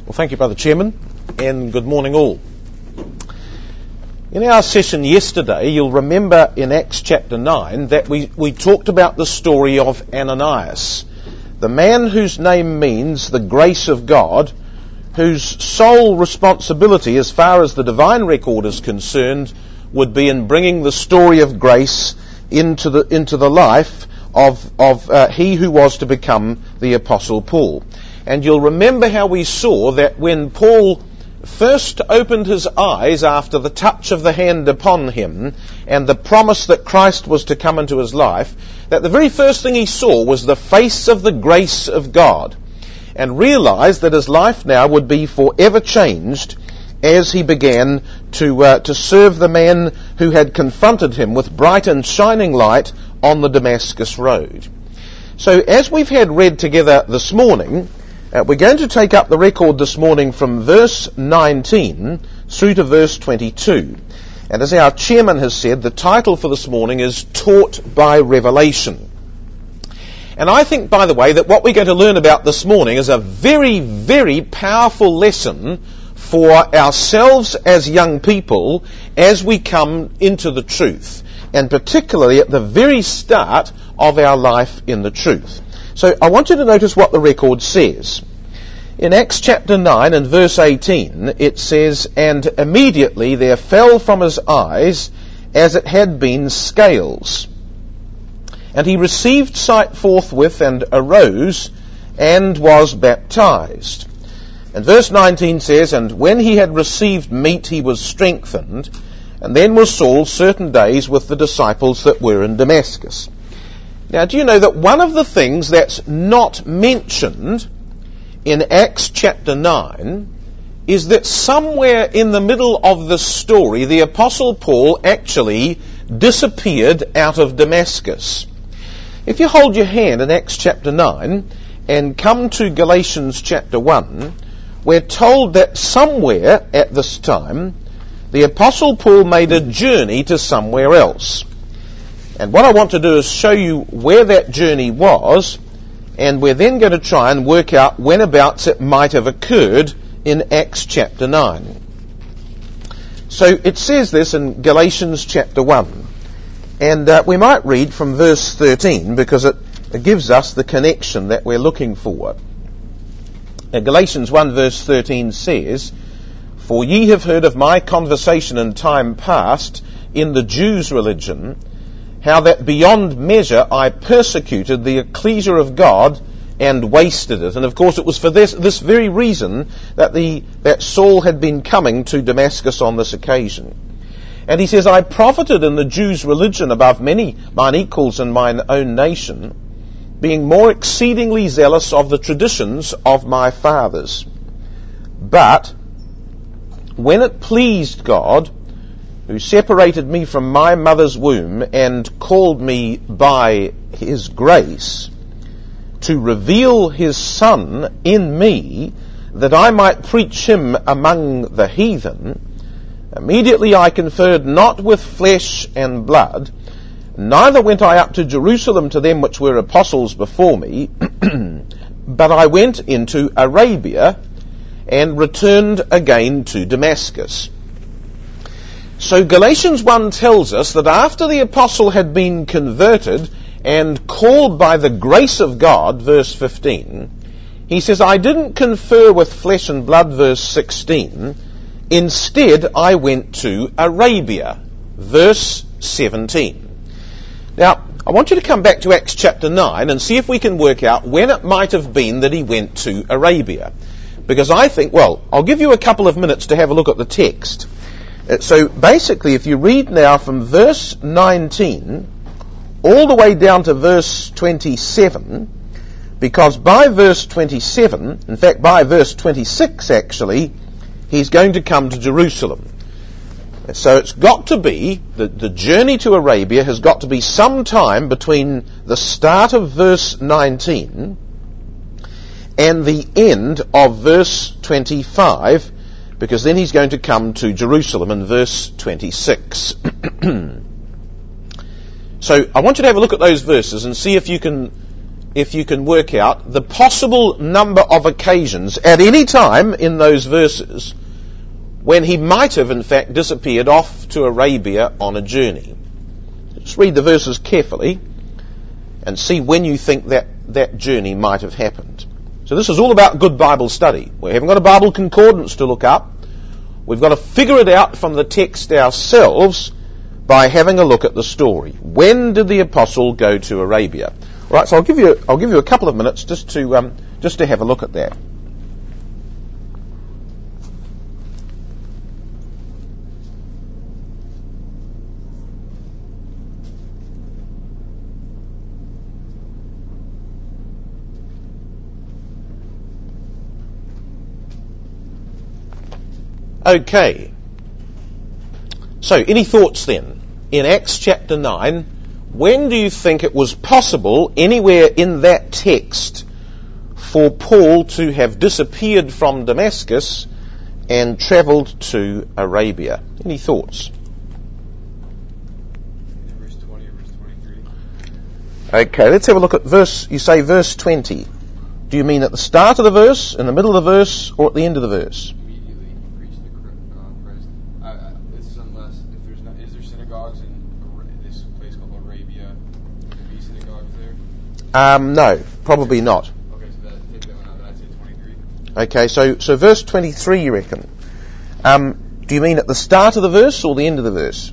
Well, thank you, Brother Chairman, and good morning all. In our session yesterday, you'll remember in Acts chapter 9 that we talked about the story of Ananias, the man whose name means the grace of God, whose sole responsibility as far as the divine record is concerned would be in bringing the story of grace into the life of he who was to become the Apostle Paul. And you'll remember how we saw that when Paul first opened his eyes after the touch of the hand upon him and the promise that Christ was to come into his life, that the very first thing he saw was the face of the grace of God, and realized that his life now would be forever changed as he began to serve the man who had confronted him with bright and shining light on the Damascus road. So as we've had read together this morning, we're going to take up the record this morning from verse 19 through to verse 22. And as our chairman has said, the title for this morning is Taught by Revelation. And I think, by the way, that what we're going to learn about this morning is a very, very powerful lesson for ourselves as young people as we come into the truth, and particularly at the very start of our life in the truth. So I want you to notice what the record says. In Acts chapter 9 and verse 18, it says, "And immediately there fell from his eyes as it had been scales. And he received sight forthwith and arose and was baptized." And verse 19 says, "And when he had received meat he was strengthened, and then was Saul certain days with the disciples that were in Damascus." Now, do you know that one of the things that's not mentioned in Acts chapter 9 is that somewhere in the middle of the story, the Apostle Paul actually disappeared out of Damascus. If you hold your hand in Acts chapter 9 and come to Galatians chapter 1, we're told that somewhere at this time, the Apostle Paul made a journey to somewhere else. And what I want to do is show you where that journey was, and we're then going to try and work out whenabouts it might have occurred in Acts chapter 9. So it says this in Galatians chapter 1, and we might read from verse 13 because it gives us the connection that we're looking for. Now, Galatians 1 verse 13 says, "For ye have heard of my conversation in time past in the Jews' religion, how that beyond measure I persecuted the ecclesia of God and wasted it." And of course it was for this very reason that Saul had been coming to Damascus on this occasion. And he says, "I profited in the Jews' religion above many mine equals in mine own nation, being more exceedingly zealous of the traditions of my fathers. But when it pleased God, who separated me from my mother's womb and called me by his grace, to reveal his Son in me, that I might preach him among the heathen, immediately I conferred not with flesh and blood, neither went I up to Jerusalem to them which were apostles before me, but I went into Arabia and returned again to Damascus." So Galatians 1 tells us that after the apostle had been converted and called by the grace of God, verse 15, he says, "I didn't confer with flesh and blood," verse 16, "instead I went to Arabia," verse 17. Now, I want you to come back to Acts chapter 9 and see if we can work out when it might have been that he went to Arabia. Because I think, well, I'll give you a couple of minutes to have a look at the text. So basically, if you read now from verse 19 all the way down to verse 27, because by verse 27, in fact by verse 26 actually, he's going to come to Jerusalem. So it's got to be, the journey to Arabia has got to be some time between the start of verse 19 and the end of verse 25, because then he's going to come to Jerusalem in verse 26. So I want you to have a look at those verses and see if you can if you can work out the possible number of occasions at any time in those verses when he might have in fact disappeared off to Arabia on a journey. Just read the verses carefully and see when you think that journey might have happened. So this is all about good Bible study. We haven't got a Bible concordance to look up. We've got to figure it out from the text ourselves by having a look at the story. When did the apostle go to Arabia? All right, so I'll give you a couple of minutes just to have a look at that. Okay. So, any thoughts then? In Acts chapter 9, when do you think it was possible, anywhere in that text, for Paul to have disappeared from Damascus and travelled to Arabia? Any thoughts? Verse 20 or verse 23. Okay, let's have a look at verse 20. Do you mean at the start of the verse, in the middle of the verse, or at the end of the verse? Immediately preach the Christ. This is unless, if there's not, is there synagogues in this place called Arabia? Would there be synagogues there? No, probably not. Okay, so take that one out, I'd say 23. Okay, so verse 23, you reckon? Do you mean at the start of the verse or the end of the verse?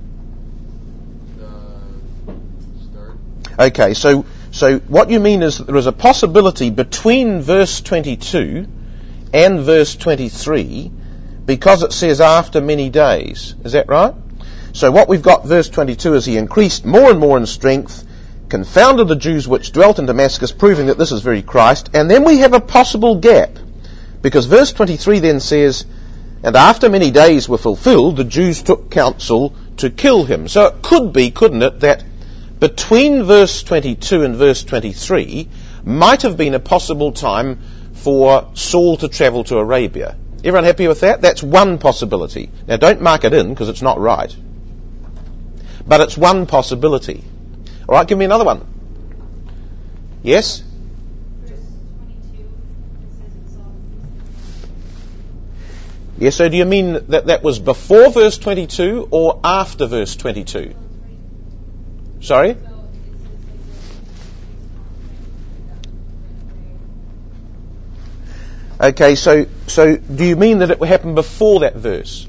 Start. Okay, so what you mean is that there is a possibility between verse 22 and verse 23 because it says after many days. Is that right? So what we've got, verse 22, is he increased more and more in strength, confounded the Jews which dwelt in Damascus, proving that this is very Christ. And then we have a possible gap, because verse 23 then says, and after many days were fulfilled, the Jews took counsel to kill him. So it could be, couldn't it, that between verse 22 and verse 23 might have been a possible time for Saul to travel to Arabia. Everyone happy with that? That's one possibility. Now don't mark it in because it's not right. But it's one possibility. All right, give me another one. Yes? Verse 22, it says it's all. Yes, so do you mean that was before verse 22 or after verse 22? Sorry? Okay, so do you mean that it happened before that verse?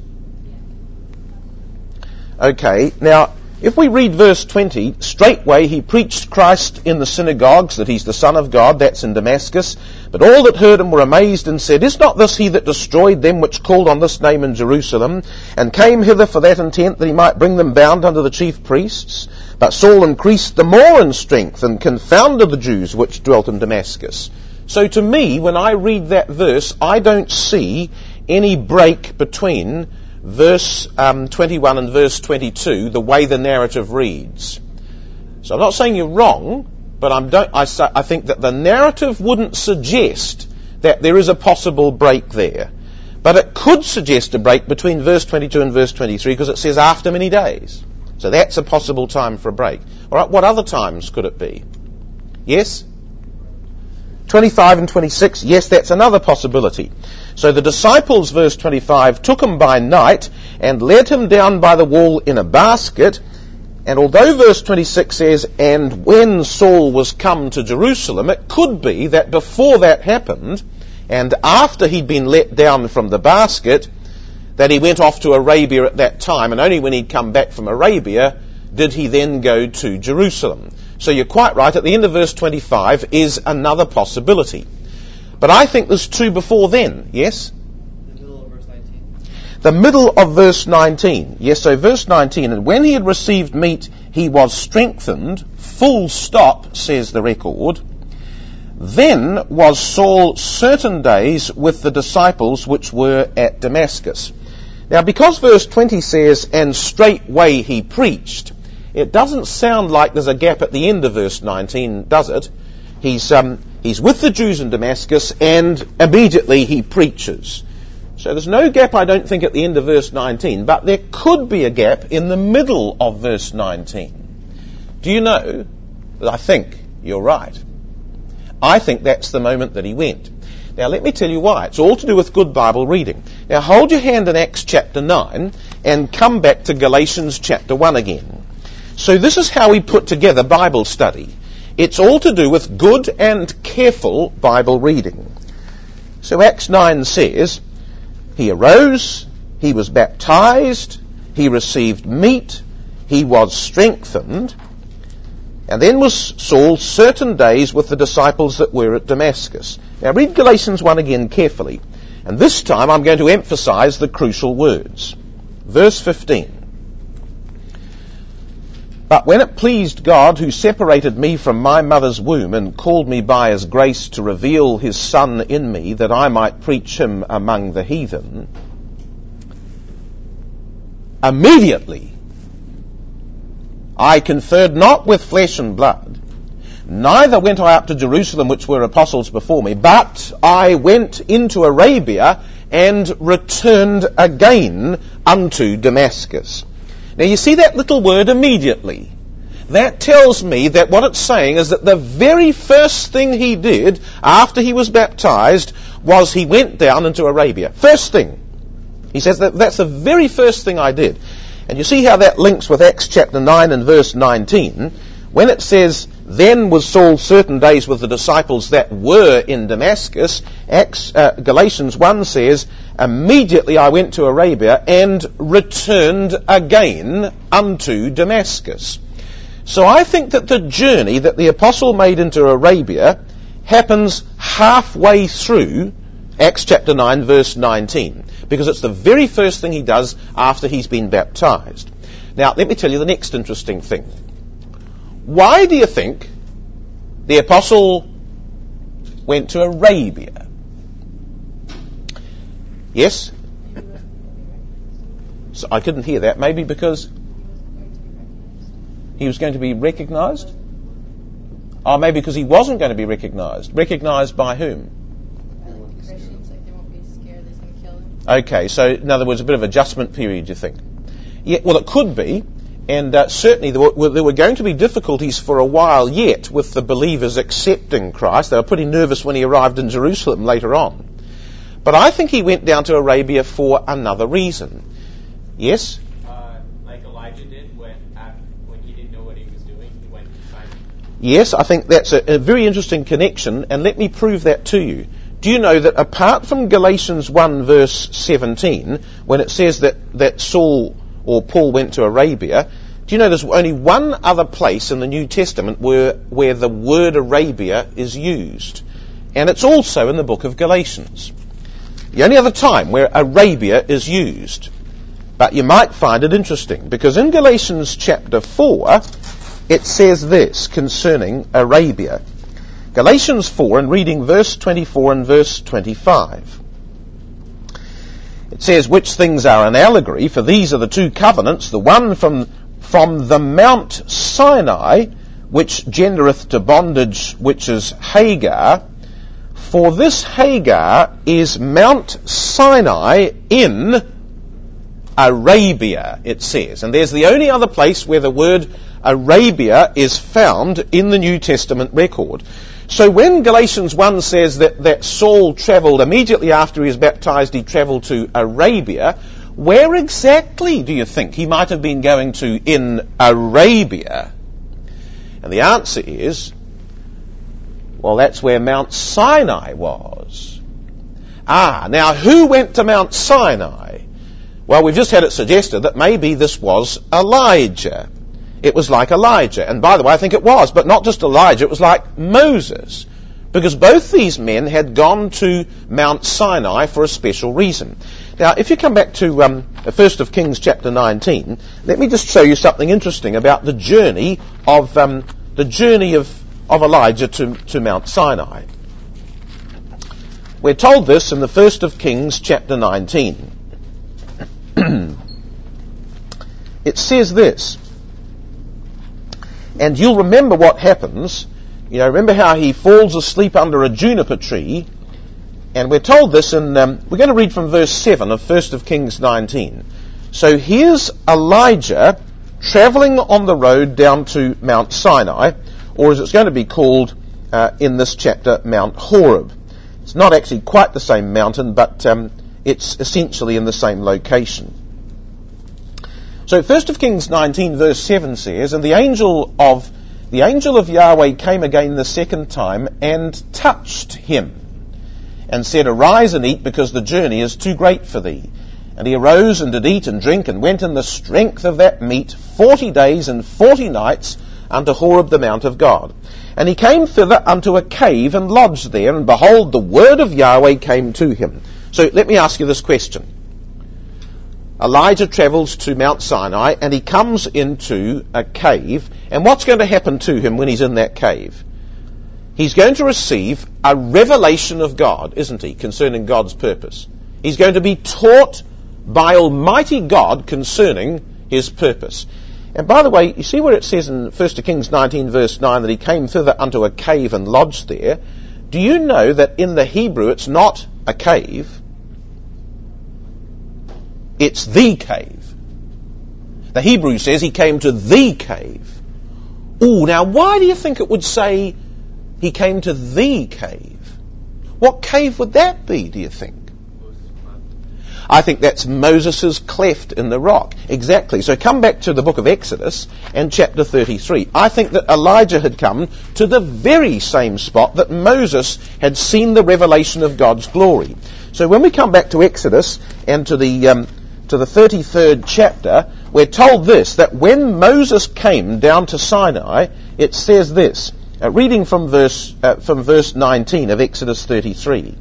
Okay, now, if we read verse 20, straightway he preached Christ in the synagogues, that he's the Son of God, that's in Damascus. But all that heard him were amazed and said, is not this he that destroyed them which called on this name in Jerusalem, and came hither for that intent, that he might bring them bound unto the chief priests? But Saul increased the more in strength, and confounded the Jews which dwelt in Damascus. So to me, when I read that verse, I don't see any break between verse 21 and verse 22, the way the narrative reads. So I'm not saying you're wrong, but I think that the narrative wouldn't suggest that there is a possible break there. But it could suggest a break between verse 22 and verse 23 because it says after many days. So that's a possible time for a break. All right, what other times could it be? Yes? 25 and 26, yes, that's another possibility. So the disciples, verse 25, took him by night and let him down by the wall in a basket. And although verse 26 says, and when Saul was come to Jerusalem, it could be that before that happened, and after he'd been let down from the basket, that he went off to Arabia at that time, and only when he'd come back from Arabia did he then go to Jerusalem. So you're quite right, at the end of verse 25 is another possibility. But I think there's two before then, yes? The middle of verse 19. The middle of verse 19. Yes, so verse 19, and when he had received meat, he was strengthened, full stop, says the record. Then was Saul certain days with the disciples which were at Damascus. Now, because verse 20 says, and straightway he preached, it doesn't sound like there's a gap at the end of verse 19, does it? He's with the Jews in Damascus and immediately he preaches. So there's no gap, I don't think, at the end of verse 19, but there could be a gap in the middle of verse 19. Do you know that I think you're right? I think that's the moment that he went. Now let me tell you why. It's all to do with good Bible reading. Now hold your hand in Acts chapter 9 and come back to Galatians chapter 1 again. So this is how we put together Bible study. It's all to do with good and careful Bible reading. So Acts 9 says, he arose, he was baptized, he received meat, he was strengthened, and then was Saul certain days with the disciples that were at Damascus. Now read Galatians 1 again carefully, and this time I'm going to emphasize the crucial words. Verse 15. But when it pleased God, who separated me from my mother's womb and called me by his grace to reveal his Son in me, that I might preach him among the heathen, immediately I conferred not with flesh and blood, neither went I up to Jerusalem, which were apostles before me, but I went into Arabia and returned again unto Damascus. Now you see that little word immediately. That tells me that what it's saying is that the very first thing he did after he was baptized was he went down into Arabia. First thing. He says that's the very first thing I did. And you see how that links with Acts chapter 9 and verse 19. When it says, then was Saul certain days with the disciples that were in Damascus, Galatians 1 says, immediately I went to Arabia and returned again unto Damascus. So I think that the journey that the apostle made into Arabia happens halfway through Acts chapter 9 verse 19, because it's the very first thing he does after he's been baptized. Now let me tell you the next interesting thing. Why do you think the apostle went to Arabia? Yes? So I couldn't hear that. Maybe because he was going to be recognized? Or maybe because he wasn't going to be recognized. Recognized by whom? Christians, like they won't be scared he's going to kill them. Okay, so in other words, a bit of adjustment period, you think? Yeah, well, it could be. And certainly there were going to be difficulties for a while yet with the believers accepting Christ. They were pretty nervous when he arrived in Jerusalem later on. But I think he went down to Arabia for another reason. Yes? Like Elijah did when he didn't know what he was doing, he went to find him. Yes, I think that's a very interesting connection, and let me prove that to you. Do you know that apart from Galatians 1 verse 17, when it says that Saul or Paul went to Arabia, do you know there's only one other place in the New Testament where the word Arabia is used? And it's also in the book of Galatians. The only other time where Arabia is used. But you might find it interesting, because in Galatians chapter 4, it says this concerning Arabia. Galatians 4, and reading verse 24 and verse 25. It says, which things are an allegory, for these are the two covenants, the one from the Mount Sinai, which gendereth to bondage, which is Hagar. For this Hagar is Mount Sinai in Arabia, it says. And there's the only other place where the word Arabia is found in the New Testament record. So when Galatians 1 says that Saul travelled immediately after he was baptized, he travelled to Arabia, where exactly do you think he might have been going to in Arabia? And the answer is, well, that's where Mount Sinai was. Now who went to Mount Sinai? Well, we've just had it suggested that maybe this was Elijah. It was like Elijah. And by the way, I think it was, but not just Elijah, it was like Moses. Because both these men had gone to Mount Sinai for a special reason. Now, if you come back to 1 Kings chapter 19, let me just show you something interesting about the journey of Elijah to Mount Sinai. We're told this in the 1 Kings chapter 19. It says this, and you'll remember what happens. Remember how he falls asleep under a juniper tree, and we're told this in, we're going to read from verse 7 of 1 Kings 19. So here's Elijah travelling on the road down to Mount Sinai, or as it's going to be called, in this chapter, Mount Horeb. It's not actually quite the same mountain, but it's essentially in the same location. So 1 Kings 19 verse 7 says, "And the angel of Yahweh came again the second time and touched him, and said, Arise and eat, because the journey is too great for thee. And he arose and did eat and drink, and went in the strength of that meat 40 days and 40 nights unto Horeb the mount of God. And he came thither unto a cave and lodged there, and behold, the word of Yahweh came to him." So let me ask you this question. Elijah travels to Mount Sinai, and he comes into a cave, and what's going to happen to him when he's in that cave? He's going to receive a revelation of God, isn't he, concerning God's purpose. He's going to be taught by Almighty God concerning his purpose. And by the way, you see where it says in 1 Kings 19 verse 9 that he came thither unto a cave and lodged there? Do you know that in the Hebrew it's not a cave? It's the cave. The Hebrew says he came to the cave. Ooh, now why do you think it would say he came to the cave? What cave would that be, do you think? I think that's Moses' cleft in the rock. Exactly. So come back to the book of Exodus and chapter 33. I think that Elijah had come to the very same spot that Moses had seen the revelation of God's glory. So when we come back to Exodus and to the 33rd chapter, we're told this, that when Moses came down to Sinai, it says this, reading from verse 19 of Exodus 33.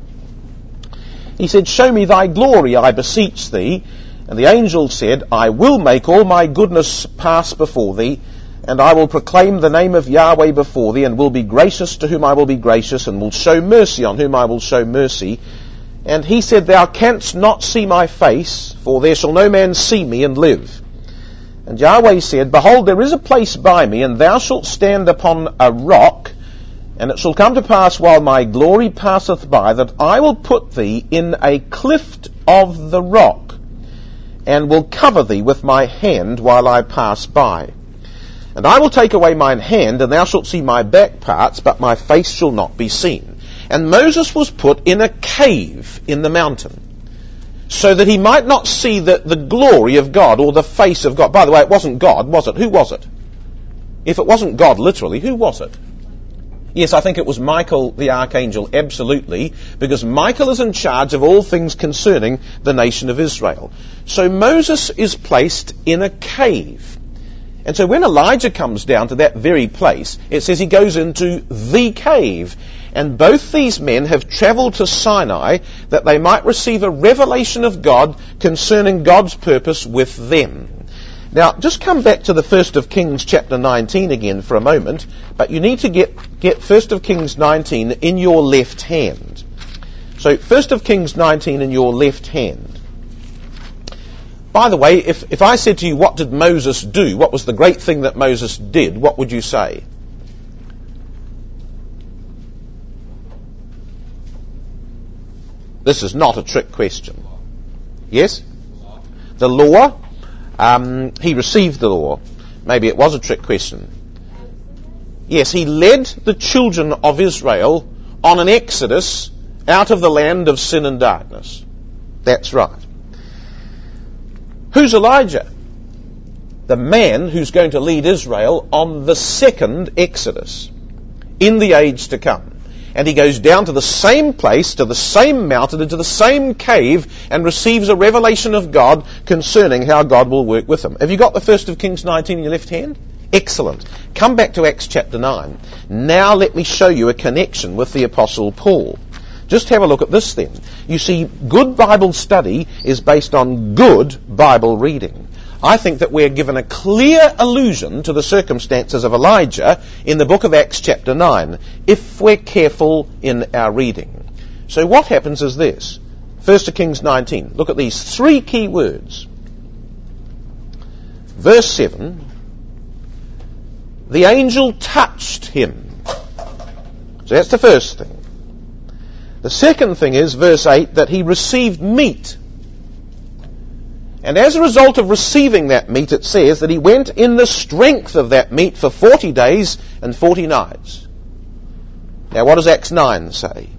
He said, "Show me thy glory, I beseech thee." And the angel said, "I will make all my goodness pass before thee, and I will proclaim the name of Yahweh before thee, and will be gracious to whom I will be gracious, and will show mercy on whom I will show mercy." And he said, "Thou canst not see my face, for there shall no man see me and live." And Yahweh said, "Behold, there is a place by me, and thou shalt stand upon a rock, and it shall come to pass while my glory passeth by, that I will put thee in a cleft of the rock, and will cover thee with my hand while I pass by. And I will take away mine hand, and thou shalt see my back parts, but my face shall not be seen." And Moses was put in a cave in the mountain, so that he might not see the glory of God, or the face of God. By the way, it wasn't God, was it? Who was it? If it wasn't God, literally, who was it? Yes, I think it was Michael the archangel, absolutely, because Michael is in charge of all things concerning the nation of Israel. So Moses is placed in a cave. And so when Elijah comes down to that very place, it says he goes into the cave. And both these men have travelled to Sinai that they might receive a revelation of God concerning God's purpose with them. Now, just come back to the 1 of Kings chapter 19 again for a moment, but you need to get 1 of Kings 19 in your left hand. So 1 of Kings 19 in your left hand. By the way, if I said to you, what did Moses do? What was the great thing that Moses did? What would you say? This is not a trick question. Yes? The law. He received the law. Maybe it was a trick question. Yes, he led the children of Israel on an exodus out of the land of sin and darkness. That's right. Who's Elijah? The man who's going to lead Israel on the second exodus in the age to come. And he goes down to the same place, to the same mountain, into the same cave, and receives a revelation of God concerning how God will work with him. Have you got the 1 of Kings 19 in your left hand? Excellent. Come back to Acts chapter 9. Now let me show you a connection with the Apostle Paul. Just have a look at this then. You see, good Bible study is based on good Bible reading. I think that we're given a clear allusion to the circumstances of Elijah in the book of Acts chapter 9, if we're careful in our reading. So what happens is this. 1 Kings 19. Look at these three key words. Verse 7. The angel touched him. So that's the first thing. The second thing is, verse 8, that he received meat. And as a result of receiving that meat, it says that he went in the strength of that meat for 40 days and 40 nights. Now what does Acts 9 say?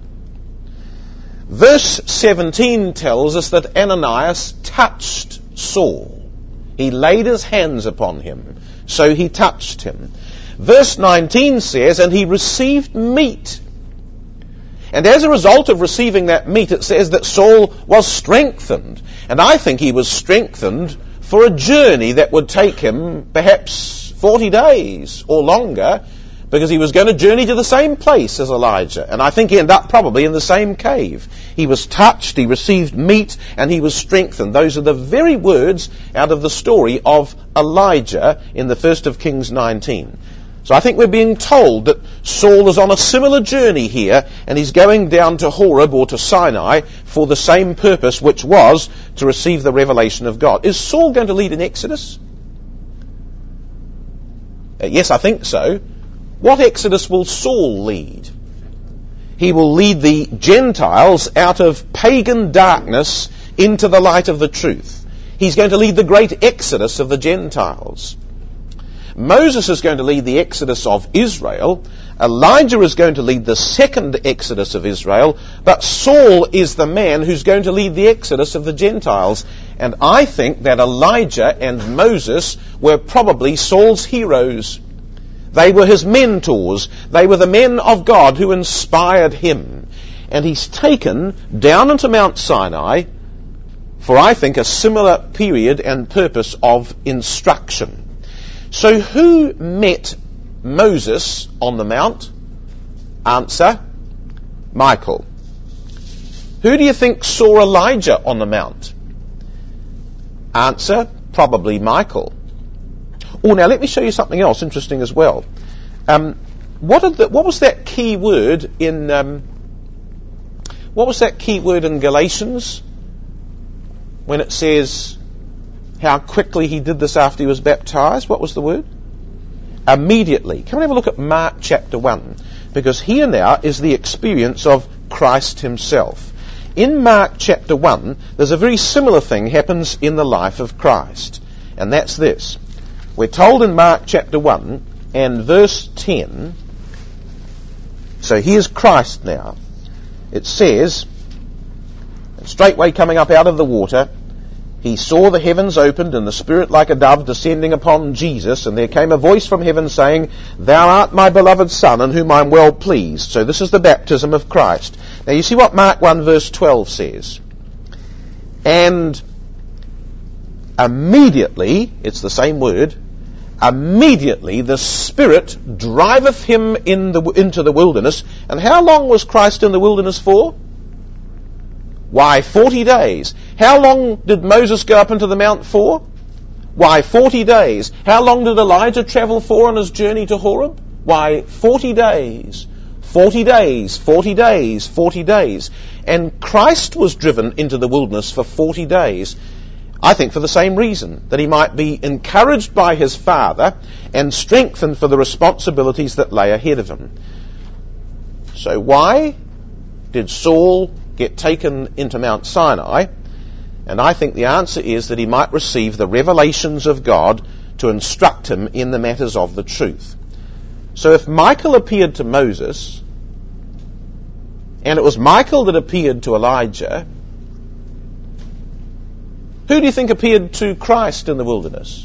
Verse 17 tells us that Ananias touched Saul. He laid his hands upon him, so he touched him. Verse 19 says, and he received meat. And as a result of receiving that meat, it says that Saul was strengthened. And I think he was strengthened for a journey that would take him perhaps 40 days or longer, because he was going to journey to the same place as Elijah. And I think he ended up probably in the same cave. He was touched, he received meat, and he was strengthened. Those are the very words out of the story of Elijah in the 1st of Kings 19. So I think we're being told that Saul is on a similar journey here, and he's going down to Horeb or to Sinai for the same purpose, which was to receive the revelation of God. Is Saul going to lead an exodus? Yes, I think so. What exodus will Saul lead? He will lead the Gentiles out of pagan darkness into the light of the truth. He's going to lead the great exodus of the Gentiles. Moses is going to lead the exodus of Israel. Elijah is going to lead the second exodus of Israel. But Saul is the man who's going to lead the exodus of the Gentiles. And I think that Elijah and Moses were probably Saul's heroes. They were his mentors. They were the men of God who inspired him. And he's taken down into Mount Sinai for, I think, a similar period and purpose of instruction. So who met Moses on the mount? Answer, Michael. Who do you think saw Elijah on the mount? Answer, probably Michael. Oh, now let me show you something else interesting as well. What was that key word in Galatians when it says how quickly he did this after he was baptized? What was the word? Immediately. Come and have a look at Mark chapter 1, because here now is the experience of Christ himself. In Mark chapter 1, there's a very similar thing happens in the life of Christ, and that's this. We're told in Mark chapter 1 and verse 10, so here's Christ now. It says, and straightway coming up out of the water, he saw the heavens opened and the Spirit like a dove descending upon Jesus, and there came a voice from heaven saying, Thou art my beloved Son, in whom I am well pleased. So this is the baptism of Christ. Now you see what Mark 1 verse 12 says. And immediately, it's the same word, immediately the Spirit driveth him into the wilderness. And how long was Christ in the wilderness for? Why, 40 days. How long did Moses go up into the mount for? Why, 40 days. How long did Elijah travel for on his journey to Horeb? Why, 40 days. 40 days, 40 days, 40 days. And Christ was driven into the wilderness for 40 days. I think for the same reason, that he might be encouraged by his Father and strengthened for the responsibilities that lay ahead of him. So why did Saul get taken into Mount Sinai? And I think the answer is that he might receive the revelations of God to instruct him in the matters of the truth. So if Michael appeared to Moses, and it was Michael that appeared to Elijah, who do you think appeared to Christ in the wilderness?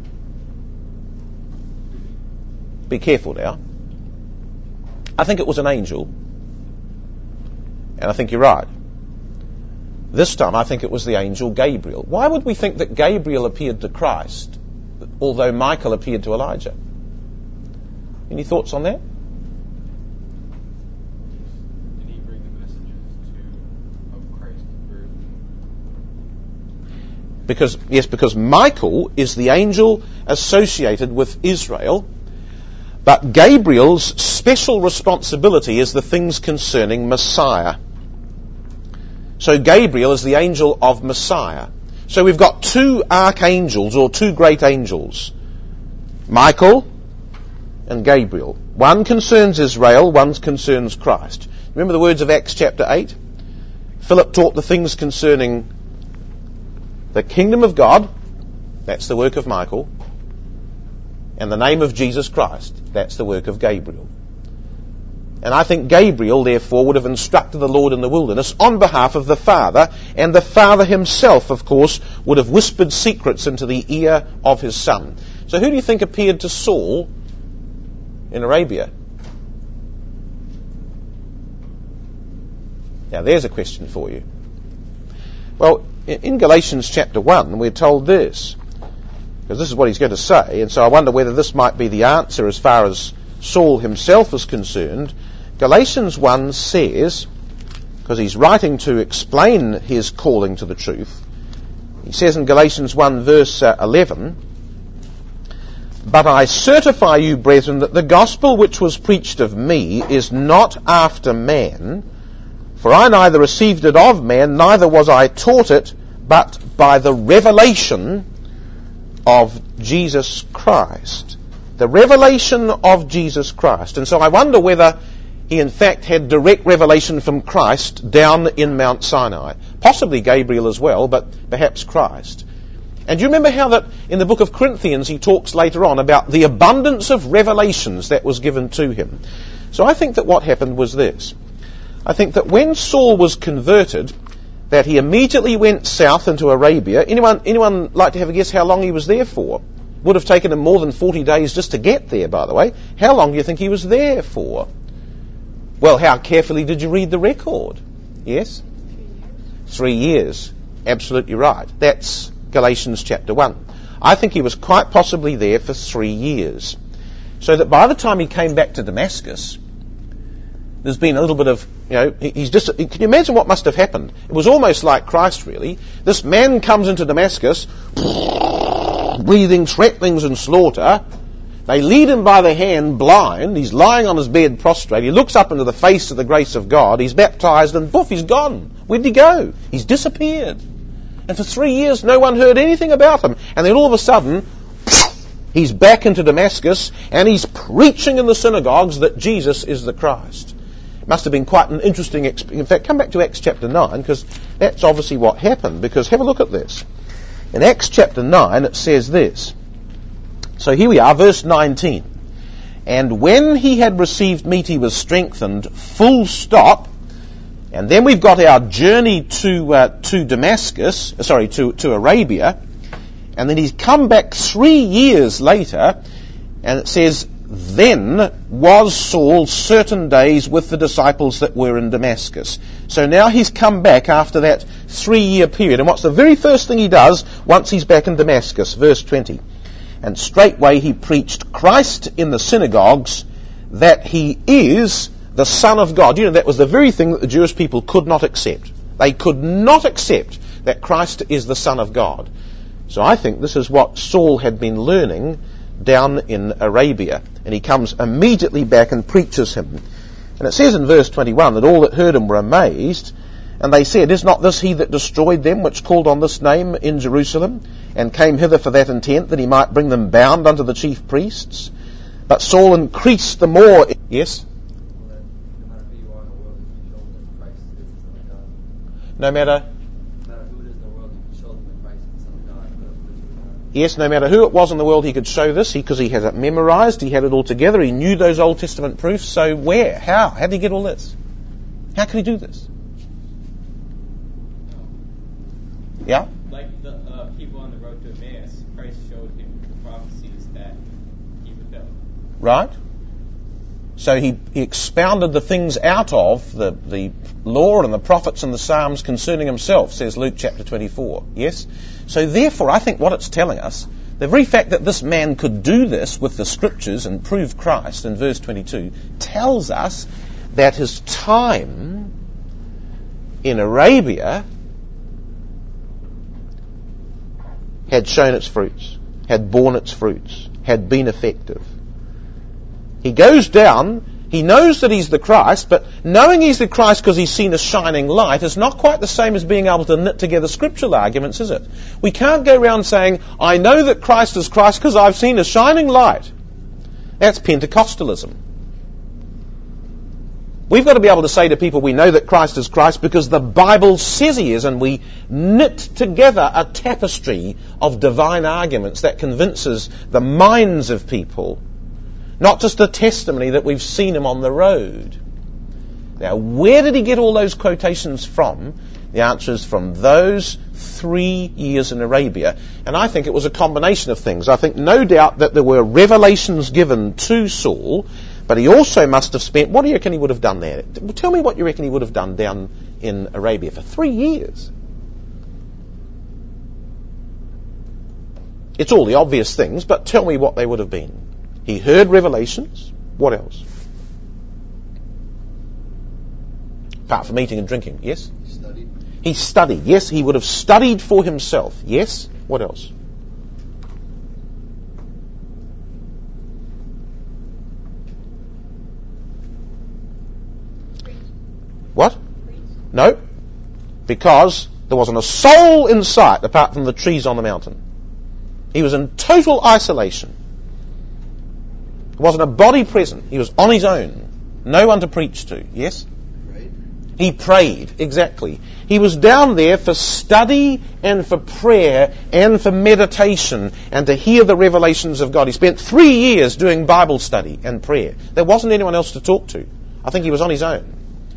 Be careful now. I think it was an angel. And I think you're right. This time I think it was the angel Gabriel. Why would we think that Gabriel appeared to Christ, although Michael appeared to Elijah? Any thoughts on that? Did he bring the messages of Christ? Because Michael is the angel associated with Israel, but Gabriel's special responsibility is the things concerning Messiah. So Gabriel is the angel of Messiah. So we've got two archangels, or two great angels, Michael and Gabriel. One concerns Israel, one concerns Christ. Remember the words of Acts chapter 8? Philip taught the things concerning the kingdom of God, that's the work of Michael, and the name of Jesus Christ, that's the work of Gabriel. And I think Gabriel, therefore, would have instructed the Lord in the wilderness on behalf of the Father, and the Father himself, of course, would have whispered secrets into the ear of his Son. So who do you think appeared to Saul in Arabia? Now there's a question for you. Well, in Galatians chapter 1, we're told this, because this is what he's going to say, and so I wonder whether this might be the answer as far as Saul himself is concerned. Galatians 1 says, because he's writing to explain his calling to the truth, he says in Galatians 1 verse 11, "But I certify you, brethren, that the gospel which was preached of me is not after man, for I neither received it of man, neither was I taught it, but by the revelation of Jesus Christ." The revelation of Jesus Christ. And so I wonder whether he in fact had direct revelation from Christ down in Mount Sinai. Possibly Gabriel as well, but perhaps Christ. And do you remember how that in the book of Corinthians he talks later on about the abundance of revelations that was given to him? So I think that what happened was this. I think that when Saul was converted, that he immediately went south into Arabia. Anyone like to have a guess how long he was there for? Would have taken him more than 40 days just to get there, by the way. How long do you think he was there for? Well, how carefully did you read the record? Yes? 3 years. Absolutely right. That's Galatians chapter 1. I think he was quite possibly there for 3 years. So that by the time he came back to Damascus, there's been a little bit of, he's just, can you imagine what must have happened? It was almost like Christ, really. This man comes into Damascus, breathing threatenings and slaughter. They lead him by the hand, blind. He's lying on his bed, prostrate. He looks up into the face of the grace of God. He's baptized, and poof, he's gone. Where'd he go? He's disappeared. And for 3 years, no one heard anything about him. And then all of a sudden, he's back into Damascus, and he's preaching in the synagogues that Jesus is the Christ. It must have been quite an interesting experience. In fact, come back to Acts chapter 9, because that's obviously what happened. Because have a look at this. In Acts chapter 9, it says this. So here we are, verse 19. "And when he had received meat, he was strengthened," full stop. And then we've got our journey to Damascus, to Arabia. And then he's come back 3 years later, and it says, "Then was Saul certain days with the disciples that were in Damascus." So now he's come back after that 3-year period. And what's the very first thing he does once he's back in Damascus? Verse 20. "And straightway he preached Christ in the synagogues, that he is the Son of God." You know, that was the very thing that the Jewish people could not accept. They could not accept that Christ is the Son of God. So I think this is what Saul had been learning down in Arabia. And he comes immediately back and preaches him. And it says in verse 21 that all that heard him were amazed. And they said, "Is not this he that destroyed them which called on this name in Jerusalem, and came hither for that intent, that he might bring them bound unto the chief priests?" But Saul increased the more. Yes? No matter Yes, no matter who it was in the world, he could show this, because he had it memorized, he had it all together, he knew those Old Testament proofs. So where? How? How did he get all this? How could he do this? Yeah? Like the people on the road to Emmaus, Christ showed him the prophecies that he fulfilled. Right? So he expounded the things out of the law and the prophets and the Psalms concerning himself, says Luke chapter 24. Yes? So therefore, I think what it's telling us, the very fact that this man could do this with the scriptures and prove Christ in verse 22, tells us that his time in Arabia had shown its fruits, had borne its fruits, had been effective. He goes down, he knows that he's the Christ, but knowing he's the Christ because he's seen a shining light is not quite the same as being able to knit together scriptural arguments, is it? We can't go around saying, "I know that Christ is Christ because I've seen a shining light." That's Pentecostalism. We've got to be able to say to people, we know that Christ is Christ because the Bible says he is, and we knit together a tapestry of divine arguments that convinces the minds of people. Not just a testimony that we've seen him on the road. Now, where did he get all those quotations from? The answer is from those 3 years in Arabia. And I think it was a combination of things. I think no doubt that there were revelations given to Saul, but he also must have spent, what do you reckon he would have done there? Tell me what you reckon he would have done down in Arabia for 3 years. It's all the obvious things, but tell me what they would have been. He heard revelations. What else? Apart from eating and drinking, yes? Studied. He studied, yes. He would have studied for himself, yes. What else? What? No, because there wasn't a soul in sight apart from the trees on the mountain. He was in total isolation. There wasn't a body present. He was on his own. No one to preach to. Yes? Right. He prayed, exactly. He was down there for study and for prayer and for meditation and to hear the revelations of God. He spent 3 years doing Bible study and prayer. There wasn't anyone else to talk to. I think he was on his own.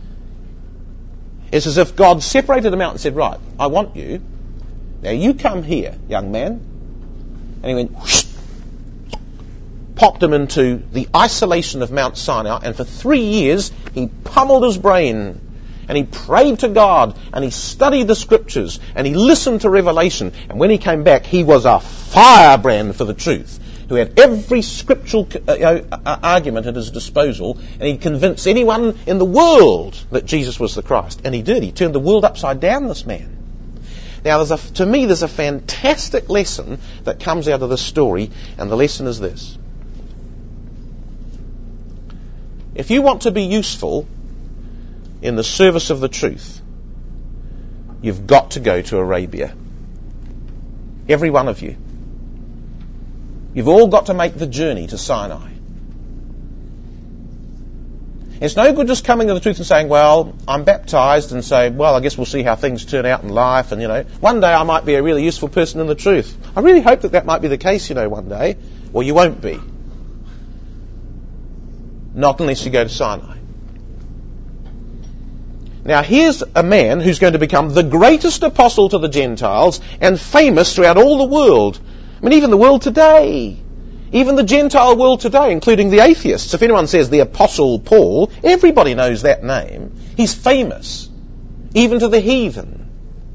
It's as if God separated him out and said, right, I want you. Now you come here, young man. And he went, whoosh, popped him into the isolation of Mount Sinai, and for 3 years he pummeled his brain, and he prayed to God, and he studied the scriptures, and he listened to revelation, and when he came back he was a firebrand for the truth, who had every scriptural argument at his disposal, and he convinced anyone in the world that Jesus was the Christ. And he did. He turned the world upside down, this man. Now, to me, there's a fantastic lesson that comes out of this story, and the lesson is this. If you want to be useful in the service of the truth, you've got to go to Arabia. Every one of you. You've all got to make the journey to Sinai. It's no good just coming to the truth and saying, well, I'm baptized, and say, well, I guess we'll see how things turn out in life, and, one day I might be a really useful person in the truth. I really hope that might be the case, one day. Well, you won't be. Not unless you go to Sinai. Now, here's a man who's going to become the greatest apostle to the Gentiles and famous throughout all the world. I mean, even the world today. Even the Gentile world today, including the atheists. If anyone says the Apostle Paul, everybody knows that name. He's famous, even to the heathen.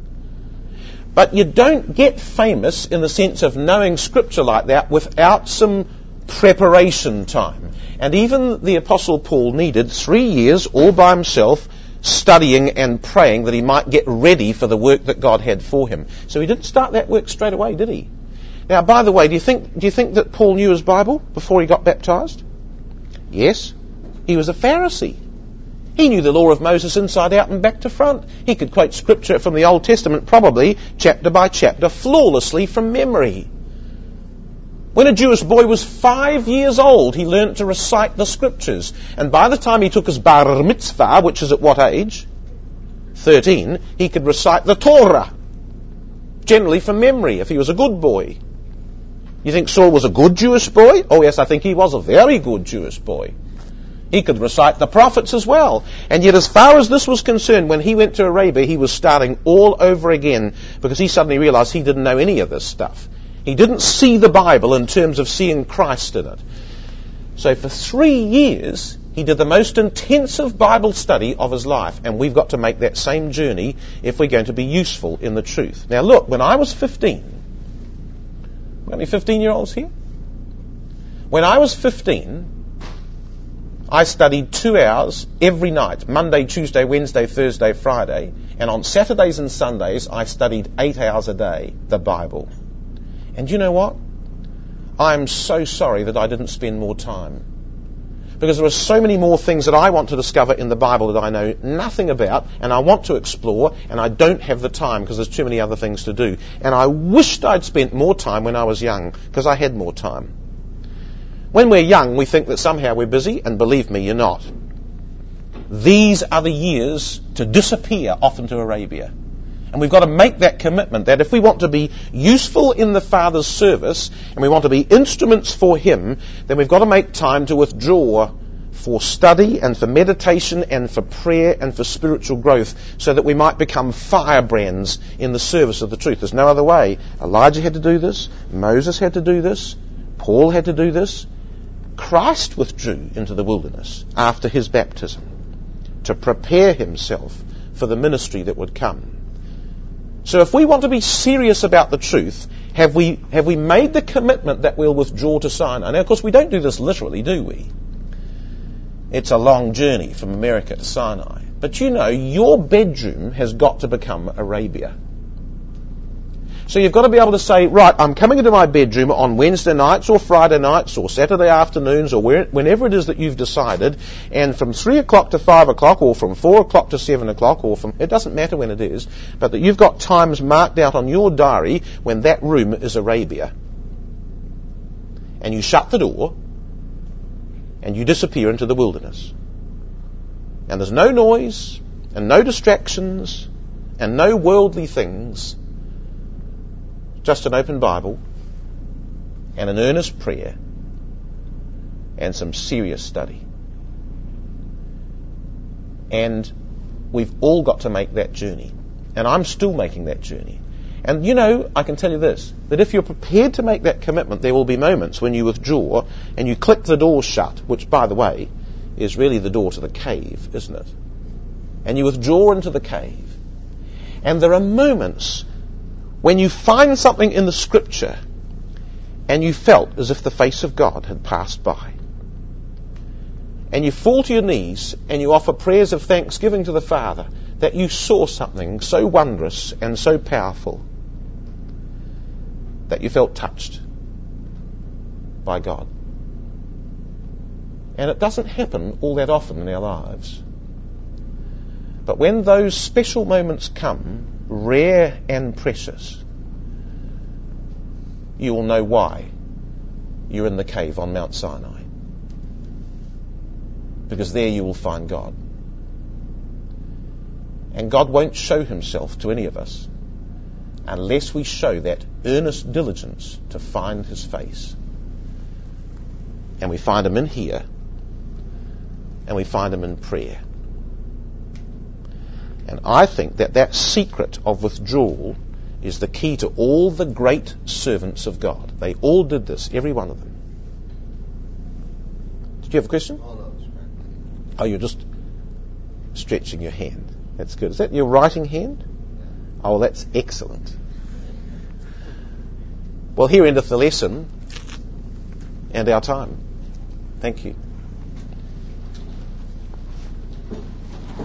But you don't get famous in the sense of knowing Scripture like that without some preparation time. And even the Apostle Paul needed 3 years all by himself, studying and praying that he might get ready for the work that God had for him. So he didn't start that work straight away, did he? Now, by the way, do you think that Paul knew his Bible before he got baptized? Yes. He was a Pharisee. He knew the law of Moses inside out and back to front. He could quote scripture from the Old Testament, probably chapter by chapter, flawlessly from memory. When a Jewish boy was 5 years old, he learnt to recite the scriptures. And by the time he took his bar mitzvah, which is at what age? 13, he could recite the Torah. Generally from memory, if he was a good boy. You think Saul was a good Jewish boy? Oh yes, I think he was a very good Jewish boy. He could recite the prophets as well. And yet as far as this was concerned, when he went to Arabia, he was starting all over again, because he suddenly realized he didn't know any of this stuff. He didn't see the Bible in terms of seeing Christ in it. So for 3 years, he did the most intensive Bible study of his life, and we've got to make that same journey if we're going to be useful in the truth. Now look, when I was 15, got any 15-year-olds here? When I was 15, I studied 2 hours every night, Monday, Tuesday, Wednesday, Thursday, Friday, and on Saturdays and Sundays I studied 8 hours a day, the Bible. And you know what? I'm so sorry that I didn't spend more time. Because there are so many more things that I want to discover in the Bible that I know nothing about, and I want to explore, and I don't have the time because there's too many other things to do. And I wished I'd spent more time when I was young, because I had more time. When we're young, we think that somehow we're busy, and believe me, you're not. These are the years to disappear off into Arabia. And we've got to make that commitment that if we want to be useful in the Father's service and we want to be instruments for Him, then we've got to make time to withdraw for study and for meditation and for prayer and for spiritual growth, so that we might become firebrands in the service of the truth. There's no other way. Elijah had to do this. Moses had to do this. Paul had to do this. Christ withdrew into the wilderness after his baptism to prepare himself for the ministry that would come. So if we want to be serious about the truth, have we made the commitment that we'll withdraw to Sinai? Now, of course, we don't do this literally, do we? It's a long journey from America to Sinai. But you know, your bedroom has got to become Arabia. So you've got to be able to say, right, I'm coming into my bedroom on Wednesday nights or Friday nights or Saturday afternoons or whenever it is that you've decided, and from 3 o'clock to 5 o'clock or from 4 o'clock to 7 o'clock or from, it doesn't matter when it is, but that you've got times marked out on your diary when that room is Arabia. And you shut the door and you disappear into the wilderness. And there's no noise and no distractions and no worldly things. Just an open Bible and an earnest prayer and some serious study. And we've all got to make that journey. And I'm still making that journey. And you know, I can tell you this, that if you're prepared to make that commitment, there will be moments when you withdraw and you click the door shut, which, by the way, is really the door to the cave, isn't it? And you withdraw into the cave. And there are moments when you find something in the Scripture and you felt as if the face of God had passed by. And you fall to your knees and you offer prayers of thanksgiving to the Father that you saw something so wondrous and so powerful that you felt touched by God. And it doesn't happen all that often in our lives. But when those special moments come, rare and precious, you will know why you're in the cave on Mount Sinai. Because there you will find God. And God won't show himself to any of us unless we show that earnest diligence to find his face. And we find him in here, and we find him in prayer. And I think that that secret of withdrawal is the key to all the great servants of God. They all did this, every one of them. Did you have a question? Oh, you're just stretching your hand. That's good. Is that your writing hand? Oh, that's excellent. Well, here endeth the lesson and our time. Thank you.